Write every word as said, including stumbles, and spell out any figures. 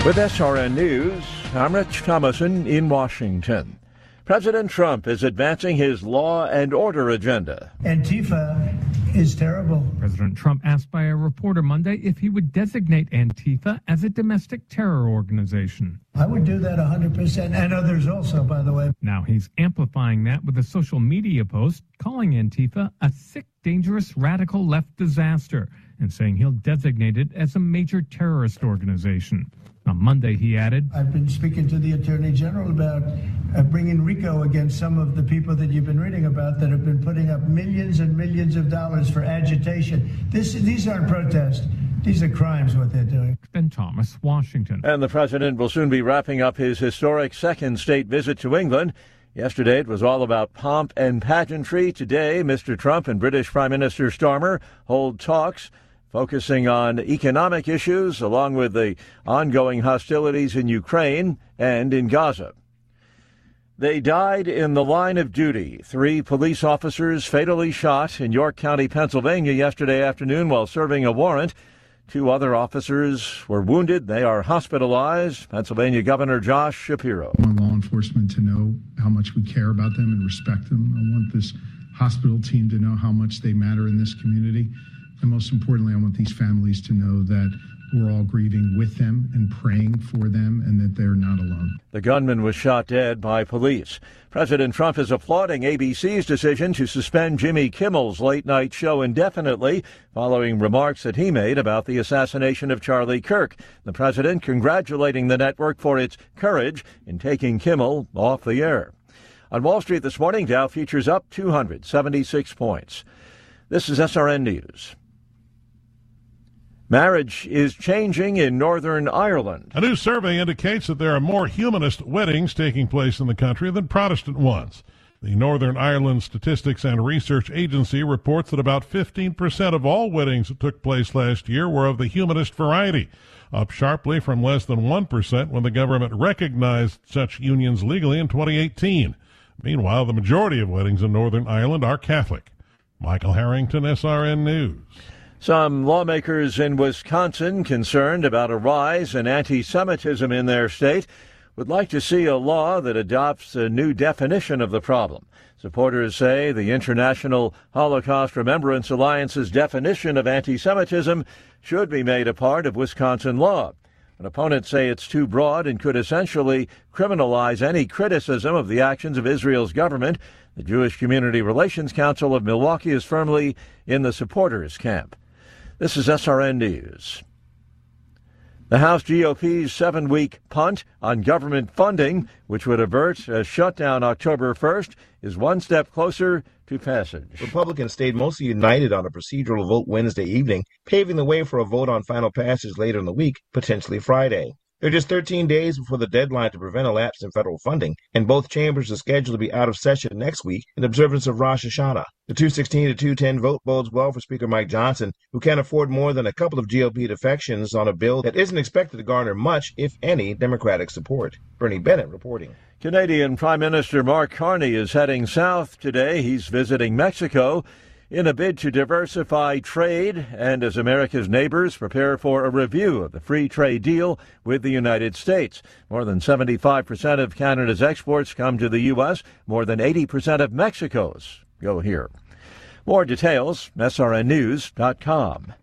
With S R N News, I'm Rich Thomason in Washington. President Trump is advancing his law and order agenda. Antifa is terrible. President Trump asked by a reporter Monday if he would designate Antifa as a domestic terror organization. I would do that one hundred percent, and others also, by the way. Now he's amplifying that with a social media post calling Antifa a sick, dangerous, radical left disaster and saying he'll designate it as a major terrorist organization. On Monday, he added, I've been speaking to the Attorney General about uh, bringing RICO against some of the people that you've been reading about that have been putting up millions and millions of dollars for agitation. This, these aren't protests. These are crimes, what they're doing. Ben Thomas, Washington. And the president will soon be wrapping up his historic second state visit to England. Yesterday, it was all about pomp and pageantry. Today, Mister Trump and British Prime Minister Starmer hold talks focusing on economic issues along with the ongoing hostilities in Ukraine and in Gaza. They died in the line of duty. Three police officers fatally shot in York County, Pennsylvania yesterday afternoon while serving a warrant. Two other officers were wounded. They are hospitalized. Pennsylvania Governor Josh Shapiro. I want law enforcement to know how much we care about them and respect them. I want this hospital team to know how much they matter in this community. And most importantly, I want these families to know that we're all grieving with them and praying for them and that they're not alone. The gunman was shot dead by police. President Trump is applauding A B C's decision to suspend Jimmy Kimmel's late-night show indefinitely following remarks that he made about the assassination of Charlie Kirk. The president congratulating the network for its courage in taking Kimmel off the air. On Wall Street this morning, Dow futures up two hundred seventy-six points. This is S R N News. Marriage is changing in Northern Ireland. A new survey indicates that there are more humanist weddings taking place in the country than Protestant ones. The Northern Ireland Statistics and Research Agency reports that about fifteen percent of all weddings that took place last year were of the humanist variety, up sharply from less than one percent when the government recognized such unions legally in twenty eighteen. Meanwhile, the majority of weddings in Northern Ireland are Catholic. Michael Harrington, S R N News. Some lawmakers in Wisconsin, concerned about a rise in anti-Semitism in their state, would like to see a law that adopts a new definition of the problem. Supporters say the International Holocaust Remembrance Alliance's definition of anti-Semitism should be made a part of Wisconsin law. But opponents say it's too broad and could essentially criminalize any criticism of the actions of Israel's government. The Jewish Community Relations Council of Milwaukee is firmly in the supporters' camp. This is S R N News. The House G O P's seven-week punt on government funding, which would avert a shutdown October first, is one step closer to passage. Republicans stayed mostly united on a procedural vote Wednesday evening, paving the way for a vote on final passage later in the week, potentially Friday. They're just thirteen days before the deadline to prevent a lapse in federal funding, and both chambers are scheduled to be out of session next week in observance of Rosh Hashanah. The two sixteen to two ten vote bodes well for Speaker Mike Johnson, who can't afford more than a couple of G O P defections on a bill that isn't expected to garner much, if any, Democratic support. Bernie Bennett reporting. Canadian Prime Minister Mark Carney is heading south today. He's visiting Mexico in a bid to diversify trade and as America's neighbors prepare for a review of the free trade deal with the United States. More than seventy-five percent of Canada's exports come to the U S. More than eighty percent of Mexico's go here. More details, S R N news dot com.